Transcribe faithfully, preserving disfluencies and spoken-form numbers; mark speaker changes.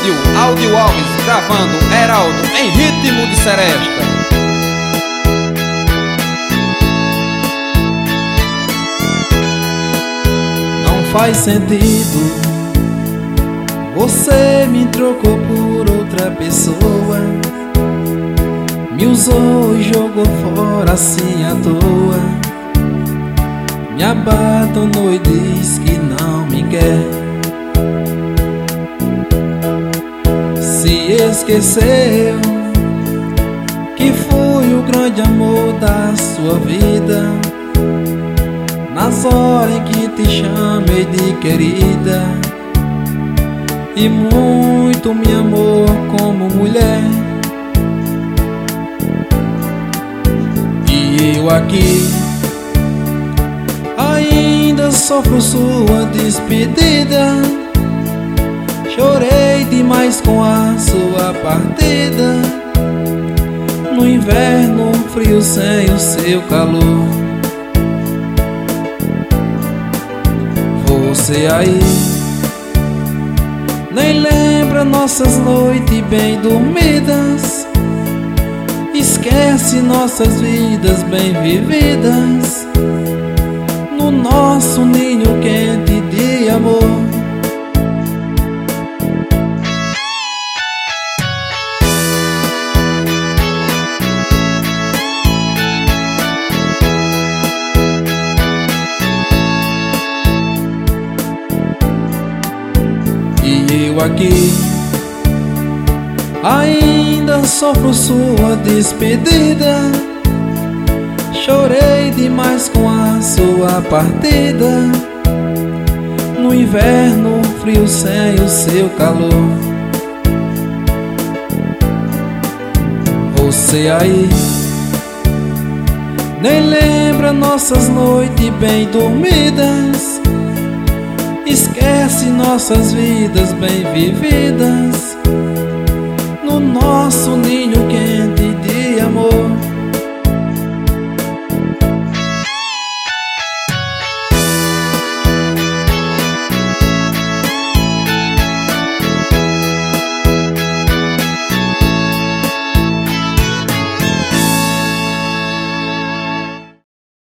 Speaker 1: Estúdio Áudio Alves, gravando Heraldo em ritmo de seresta.
Speaker 2: Não faz sentido, você me trocou por outra pessoa, me usou e jogou fora assim à toa, me abandonou e diz que não me quer. Se esqueceu que fui o grande amor da sua vida, nas horas em que te chamei de querida, e muito me amou como mulher. E eu aqui ainda sofro sua despedida, chorei demais com a sua partida, no inverno frio sem o seu calor. Você aí nem lembra nossas noites bem dormidas, esquece nossas vidas bem vividas, no nosso ninho quente de amor. E eu aqui ainda sofro sua despedida, chorei demais com a sua partida, no inverno frio sem o seu calor. Você aí nem lembra nossas noites bem dormidas, esquece nossas vidas bem vividas, no nosso ninho quente de amor.